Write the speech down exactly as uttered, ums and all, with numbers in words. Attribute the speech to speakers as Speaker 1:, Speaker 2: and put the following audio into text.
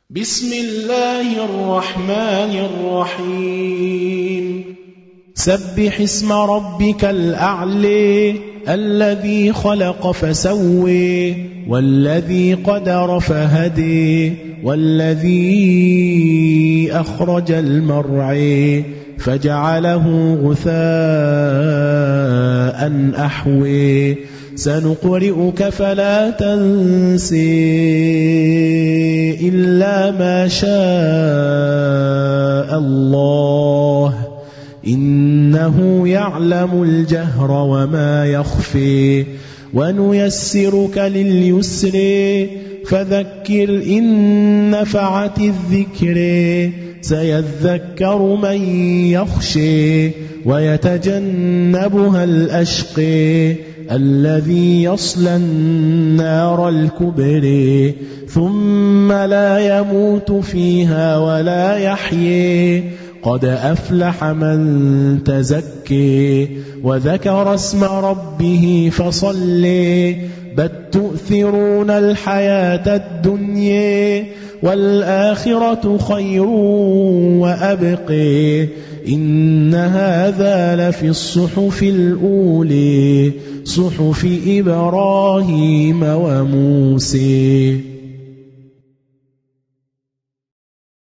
Speaker 1: بسم الله الرحمن الرحيم سبح اسم ربك الأعلى الذي خلق فسوى والذي قدر فهدى والذي أخرج المرعى فجعله غثاء أحوى سنقرئك فلا تنسي إلا ما شاء الله إنه يعلم الجهر وما يخفي ونيسرك لليسر فذكر إن نفعت الذكر سيذكر من يخشي ويتجنبها الأشقي الذي يصلى النار الكبرى ثم لا يموت فيها ولا يحيي قد أفلح من تزكي وذكر اسم ربه فصلي بل تؤثرون الحياة الدنيا والآخرة خير وأبقي إن هذا لفي الصحف الأولى صحف إبراهيم وموسى.